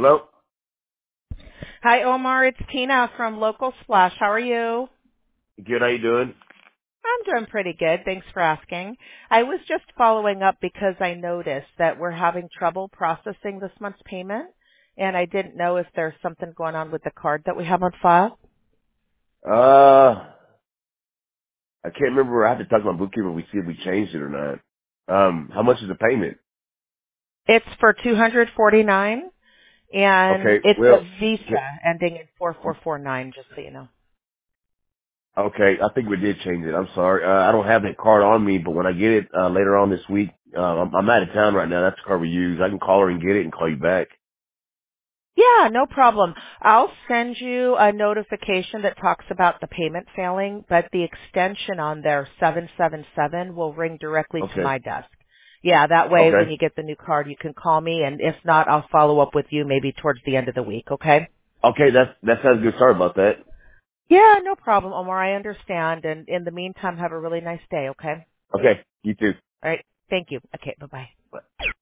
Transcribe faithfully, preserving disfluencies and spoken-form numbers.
Hello? Hi, Omar. It's Tina from Local Splash. How are you? Good, how you doing? I'm doing pretty good. Thanks for asking. I was just following up because I noticed that we're having trouble processing this month's payment, and I didn't know if there's something going on with the card that we have on file. Uh, I can't remember. I have to talk to my bookkeeper and we see if we changed it or not. Um, how much is the payment? It's for two hundred forty-nine dollars, and Okay, it's a well, Visa ca- ending in four four four nine, just so you know. okay, I think we did change it. I'm sorry. Uh, I don't have that card on me, but when I get it, uh, later on this week, uh, I'm, I'm out of town right now. That's the card we use. I can call her and get it and call you back. Yeah, no problem. I'll send you a notification that talks about the payment failing, but the extension on there, seven seven seven, will ring directly to Okay, my desk. Yeah, that way when okay. you get the new card, you can call me, and if not, I'll follow up with you maybe towards the end of the week, okay? Okay, that's, that sounds good. Sorry about that. Yeah, no problem, Omar. I understand. And in the meantime, have a really nice day, okay? Okay, you too. All right. Thank you. Okay, bye-bye.